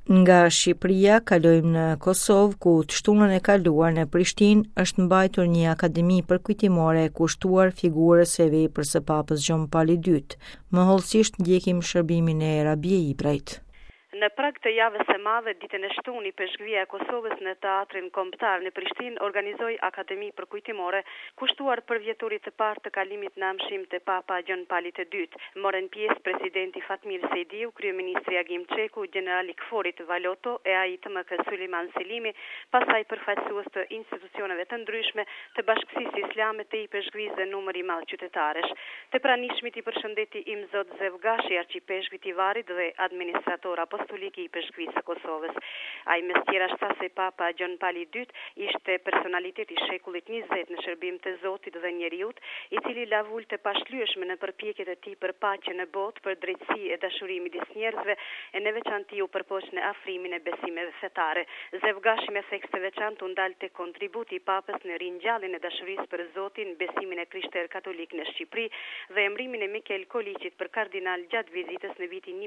Nga Shqipëria kalojmë në Kosovë, ku të shtunën e kaluar në Prishtinë është mbajtur një akademi përkujtimore e kushtuar figurës së veprës së Papës Gjon Pali II. Më hollësisht ndjekim shërbimin e Rabie Ibrajt. Në prag të javës së madhe, ditën e shtuni, Peshqvia e Kosovës në Teatrin Kombëtar në Prishtinë organizoi akademi përkujtimore kushtuar për vjetorit të parë të kalimit në amshim të Papa Gjon Pali II. Morën pjesë presidenti Fatmir Sejdiu, kryeministri Agim Çeku, generali Kforit Valoto e AITMK Sulejman Selimi, pastaj përfaqësues të institucioneve të ndryshme të Bashkësisë Islame të Peshqvisë dhe numër i madh qytetarësh. Të pranishmit i përshëndeti Imzot Zevgashi, arqipeshkujt i Varit dhe administrator apostoliki i Peshqvisë së Kosovës. Ai mes tjera sa se Papa Gjon Pali II ishte personalitet i shekullit 20 në shërbim të Zotit dhe njeriut, i cili la vull të pashlyeshme në përpjekjet e tij për paqe në botë, për drejtësi e dashuri midis njerëzve, e në veçantë u përpoq në afrimin e besimeve fetare. Zevgashi me theks të veçantë u ndalte kontributi i Papës në ringjalljen e dashurisë për Zotin, besimin e krishterë katolik në Shqipëri dhe emrimin e Mikel Koliqit për kardinal gjatë vizitës në vitin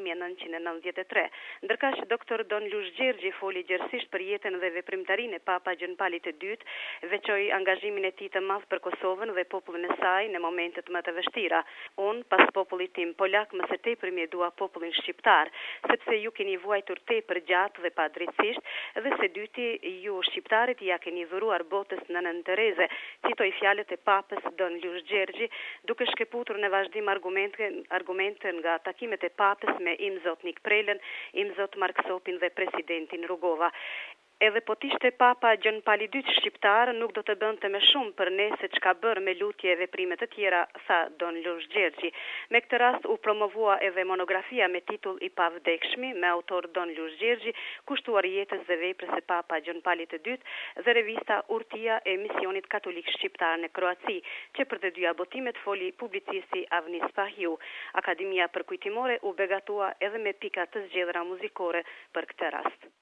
1993. Ndërkaq doktor Don Lush Gjergji foli gjerësisht për jetën dhe veprimtarinë e Papa Gjon Palit II, veçoi angazhimin e tij të madh për Kosovën dhe popullin e saj në momentet më të vështira. Unë, pas popullit tim polak, më së tepër më dua popullin shqiptar, sepse ju keni vuajtur tepër gjatë dhe padrejtisht, dhe së dyti ju shqiptarët ja keni dhuruar botës Nënën Tereze, citoi fjalët e Papës Don Lush Gjergji, duke shkëputur në vazhdim argumente nga takimet e Papës me Imzot Nik Prelen, Imzot Mark Sopin dhe presidentin Rugova. Edhe po t'ishte Papa Gjon Pali II shqiptar, nuk do të bënte më shumë për ne se çka bër me lutje e veprime të tjera, tha Don Lush Gjergji. Me këtë rast u promovua edhe monografia me titull I pavdekshmi me autor Don Lush Gjergji, kushtuar jetës dhe veprës së Papa Gjon Pali II, dhe revista Urtia e Misionit Katolik Shqiptar në Kroaci, që për të dyja botimet foli publicisti Avnis Pahiu. Akademia përkujtimore u begatua edhe me pika të zgjedhura muzikore për këtë rast.